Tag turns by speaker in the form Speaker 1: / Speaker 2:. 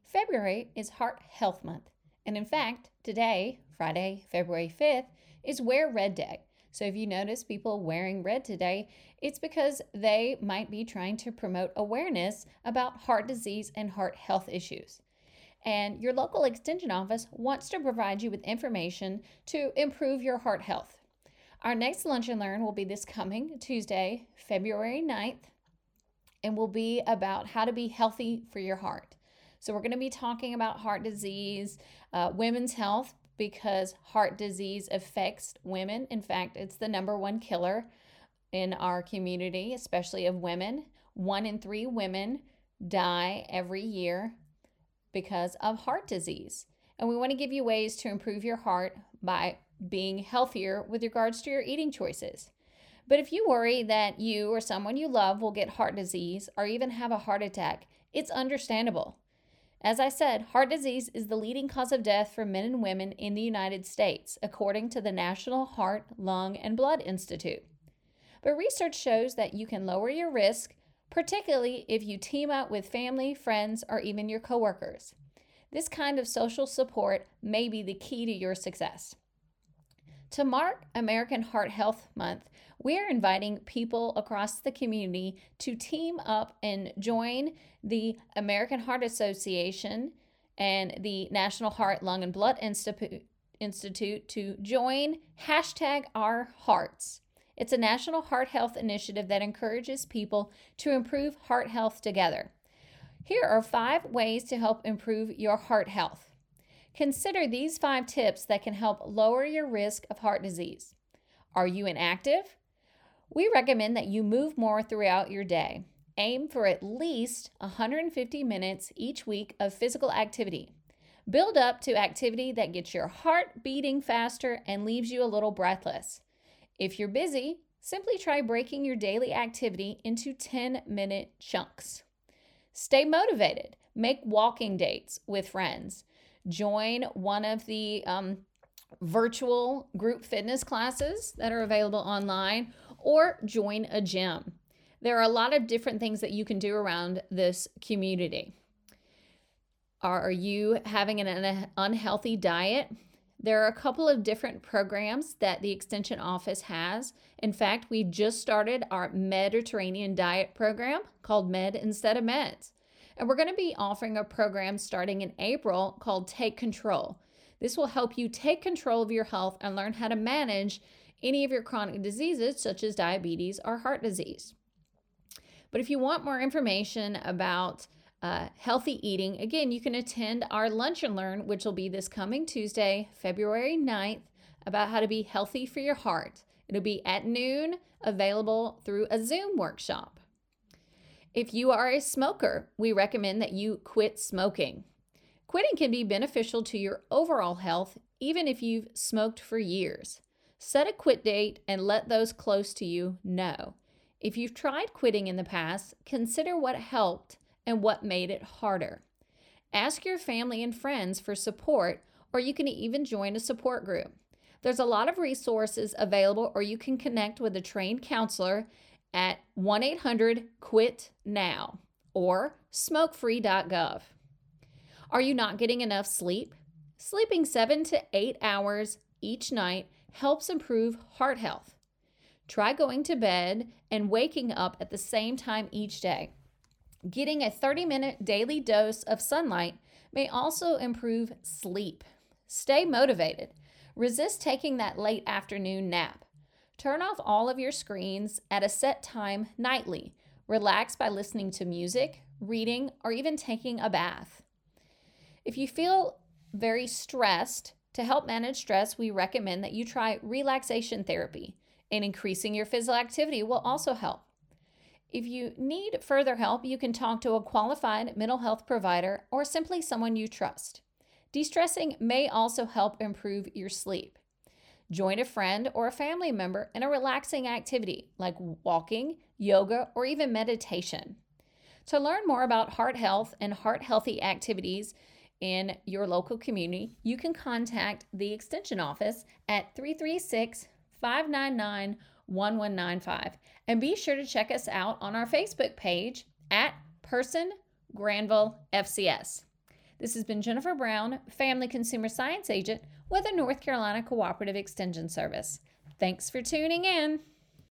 Speaker 1: February is Heart Health Month. And in fact, today, Friday, February 5th, is Wear Red Day. So if you notice people wearing red today, it's because they might be trying to promote awareness about heart disease and heart health issues. And your local extension office wants to provide you with information to improve your heart health. Our next Lunch and Learn will be this coming Tuesday, February 9th, and will be about how to be healthy for your heart. So we're going to be talking about heart disease, women's health, because heart disease affects women. In fact, it's the number one killer in our community, especially of women. 1 in 3 women die every year because of heart disease. And we want to give you ways to improve your heart by being healthier with regards to your eating choices. But if you worry that you or someone you love will get heart disease or even have a heart attack, it's understandable. As I said, heart disease is the leading cause of death for men and women in the United States, according to the National Heart, Lung, and Blood Institute. But research shows that you can lower your risk, particularly if you team up with family, friends, or even your coworkers. This kind of social support may be the key to your success. To mark American Heart Health Month, we're inviting people across the community to team up and join the American Heart Association and the National Heart, Lung, and Blood Institute to join #OurHearts. It's a national heart health initiative that encourages people to improve heart health together. Here are 5 ways to help improve your heart health. Consider these 5 tips that can help lower your risk of heart disease. Are you inactive? We recommend that you move more throughout your day. Aim for at least 150 minutes each week of physical activity. Build up to activity that gets your heart beating faster and leaves you a little breathless. If you're busy, simply try breaking your daily activity into 10-minute chunks. Stay motivated. Make walking dates with friends. Join one of the virtual group fitness classes that are available online, or join a gym. There are a lot of different things that you can do around this community. Are you having an unhealthy diet? There are a couple of different programs that the Extension Office has. In fact, we just started our Mediterranean diet program called Med Instead of Meds. And we're going to be offering a program starting in April called Take Control. This will help you take control of your health and learn how to manage any of your chronic diseases such as diabetes or heart disease. But if you want more information about healthy eating, again, you can attend our Lunch and Learn, which will be this coming Tuesday, February 9th, about how to be healthy for your heart. It'll be at noon, available through a Zoom workshop. If you are a smoker, we recommend that you quit smoking. Quitting can be beneficial to your overall health, even if you've smoked for years. Set a quit date and let those close to you know. If you've tried quitting in the past, consider what helped and what made it harder. Ask your family and friends for support, or you can even join a support group. There's a lot of resources available, or you can connect with a trained counselor at 1-800-QUIT-NOW or smokefree.gov. Are you not getting enough sleep? Sleeping 7 to 8 hours each night helps improve heart health. Try going to bed and waking up at the same time each day. Getting a 30-minute daily dose of sunlight may also improve sleep. Stay motivated. Resist taking that late afternoon nap. Turn off all of your screens at a set time nightly. Relax by listening to music, reading, or even taking a bath. If you feel very stressed, to help manage stress, we recommend that you try relaxation therapy, and increasing your physical activity will also help. If you need further help, you can talk to a qualified mental health provider or simply someone you trust. De-stressing may also help improve your sleep. Join a friend or a family member in a relaxing activity like walking, yoga, or even meditation. To learn more about heart health and heart healthy activities in your local community, you can contact the Extension Office at 336-599-1195. And be sure to check us out on our Facebook page at Person Granville FCS. This has been Jennifer Brown, Family Consumer Science Agent with the North Carolina Cooperative Extension Service. Thanks for tuning in.